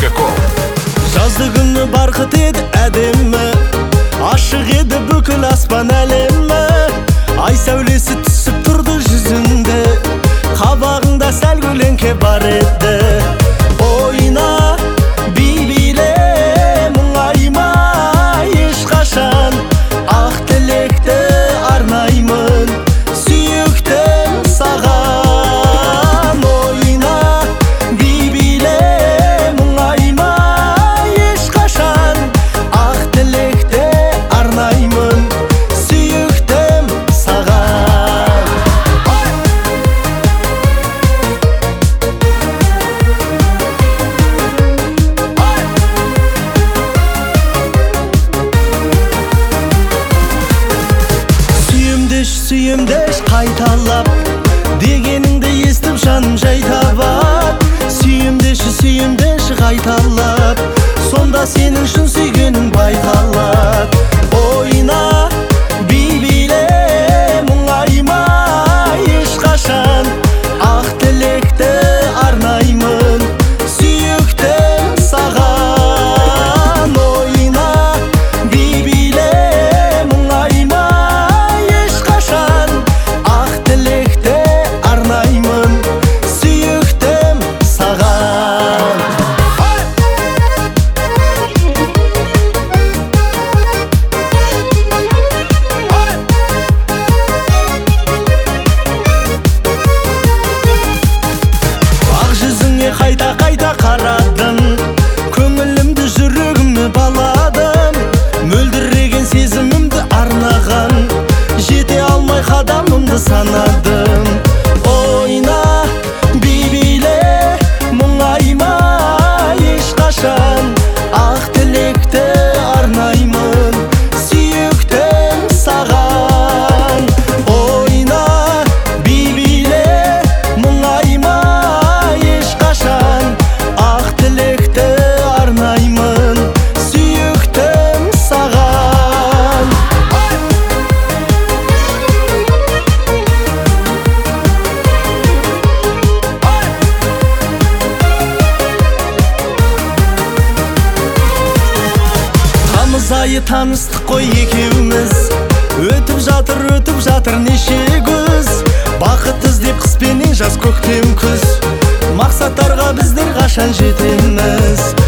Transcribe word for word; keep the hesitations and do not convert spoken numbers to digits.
точка ком. Жазды күні барқыт еді әдемі, ашық еді бүкіл аспан әлемі. Ай сәулесі түсіп тұрды жүзінде, қабағыңда сәл көлеңке бар еді. Ойна би биле мұңайма ешқашан, ақ тілекті арнаймын сүйіктім саған. Ойна би биле мұңайма ешқашан, ақ тілекті арнаймын сүйіктім саған. Сүйемдеш, сүйемдеш қайталап, дегеніңді естіп жаным жай табад. Сүйемдеш, сүйемдеш қайталап, сонда сенің үшін сүйгенің байқалад. Ойна би биле мұңайма ешқашан, ақ тілекті арнаймын сүйіктім саған. Ойна би биле мұңайма ешқашан, ақ тілекті арнаймын сүйіктім саған. Ақ жүзіңе қайта-қайта қарадым, көңілімді жүрегіме баладым. Мөлдіреген сезімімді арнаған, жете алмай қадамымды санадым. Ойна би биле мұңайма ешқашан, ақ тілекті арнаймын сүйіктім саған. Ойна би биле мұңайма ешқашан, ақ тілекті арнаймын сүйіктім саған. Тамыз айы таныстық қой екеуміз, өтіп жатыр, өтіп жатыр неше күз. Бақыт іздеп қыс пенен жаз, көктем күз, мақсаттарға біздер қашан жетеміз.